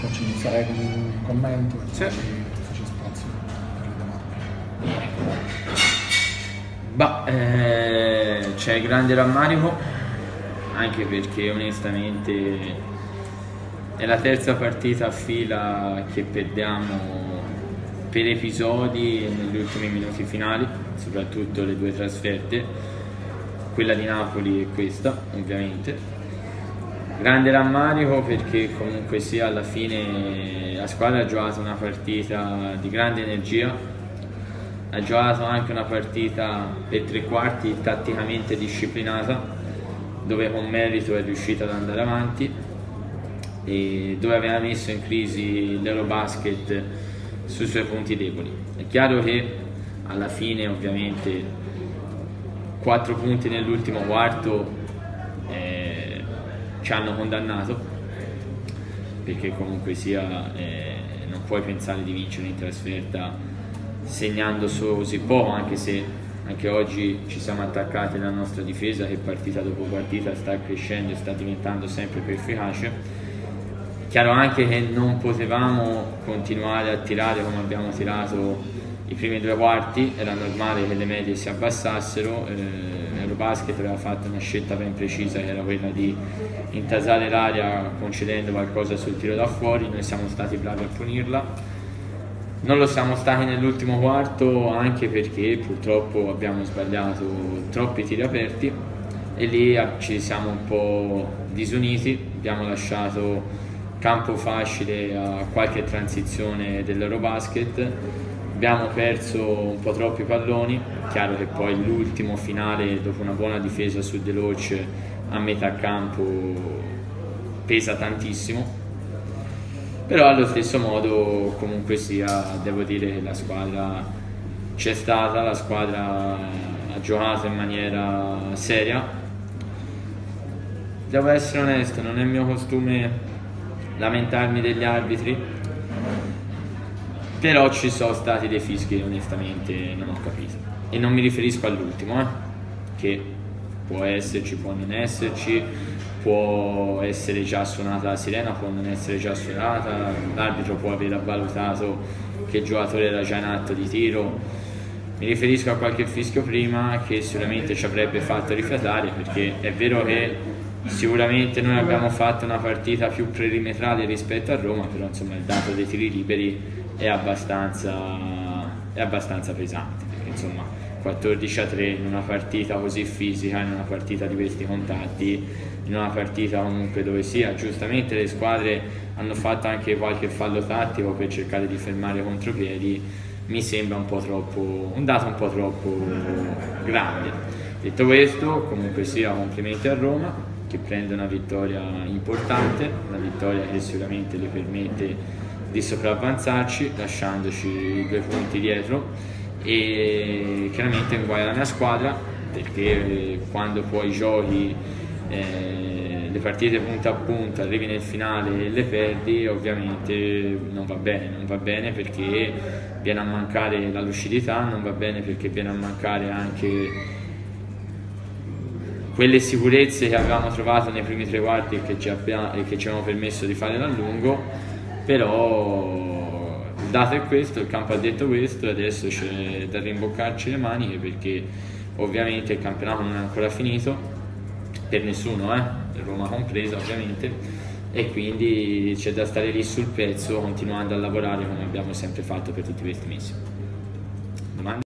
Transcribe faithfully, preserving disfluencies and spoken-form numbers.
Faccio iniziare con un commento e Sì. poi se c'è spazio per le domande. Bah, eh, c'è grande rammarico, anche perché onestamente è la terza partita a fila che perdiamo per episodi negli ultimi minuti finali, soprattutto le due trasferte, quella di Napoli e questa ovviamente. Grande rammarico perché comunque sia alla fine la squadra ha giocato una partita di grande energia, ha giocato anche una partita per tre quarti tatticamente disciplinata, dove con merito è riuscita ad andare avanti e dove aveva messo in crisi l'Eurobasket sui suoi punti deboli. È chiaro che alla fine ovviamente quattro punti nell'ultimo quarto eh, ci hanno condannato, perché comunque sia eh, non puoi pensare di vincere in trasferta segnando solo così poco, anche se anche oggi ci siamo attaccati alla nostra difesa che partita dopo partita sta crescendo e sta diventando sempre più efficace. Chiaro anche che non potevamo continuare a tirare come abbiamo tirato i primi due quarti, era normale che le medie si abbassassero. eh, Eurobasket aveva fatto una scelta ben precisa, che era quella di intasare l'area concedendo qualcosa sul tiro da fuori. Noi siamo stati bravi a punirla. Non lo siamo stati nell'ultimo quarto, anche perché purtroppo abbiamo sbagliato troppi tiri aperti e lì ci siamo un po' disuniti, abbiamo lasciato campo facile a qualche transizione dell'Eurobasket, abbiamo perso un po' troppi palloni. Chiaro che poi l'ultimo finale, dopo una buona difesa su Deloach a metà campo, pesa tantissimo. Però allo stesso modo comunque sia, devo dire che la squadra c'è stata, la squadra ha giocato in maniera seria. Devo essere onesto, non è mio costume lamentarmi degli arbitri, però ci sono stati dei fischi che onestamente non ho capito, e non mi riferisco all'ultimo, eh, che può esserci, può non esserci, può essere già suonata la sirena, può non essere già suonata, l'arbitro può aver valutato che il giocatore era già in atto di tiro. Mi riferisco a qualche fischio prima che sicuramente ci avrebbe fatto rifiatare, perché è vero che sicuramente noi abbiamo fatto una partita più perimetrale rispetto a Roma, però insomma il dato dei tiri liberi è abbastanza, è abbastanza pesante, perché insomma quattordici a tre in una partita così fisica, in una partita di questi contatti, in una partita comunque dove sia, giustamente le squadre hanno fatto anche qualche fallo tattico per cercare di fermare contropiedi, mi sembra un po' troppo, un dato un po' troppo grande. Detto questo, comunque sia, complimenti a Roma, che prende una vittoria importante, una vittoria che sicuramente le permette di sopravvanzarci, lasciandoci due punti dietro, e chiaramente inguaia la mia squadra, perché quando poi giochi eh, le partite punta a punta, arrivi nel finale e le perdi, ovviamente non va bene, non va bene perché viene a mancare la lucidità, non va bene perché viene a mancare anche quelle sicurezze che avevamo trovato nei primi tre quarti e che ci, abbia, e che ci avevano permesso di fare l'allungo. Però il dato è questo, il campo ha detto questo, e adesso c'è da rimboccarci le maniche, perché ovviamente il campionato non è ancora finito per nessuno, eh? Roma compresa ovviamente, e quindi c'è da stare lì sul pezzo continuando a lavorare come abbiamo sempre fatto per tutti questi mesi. Domande?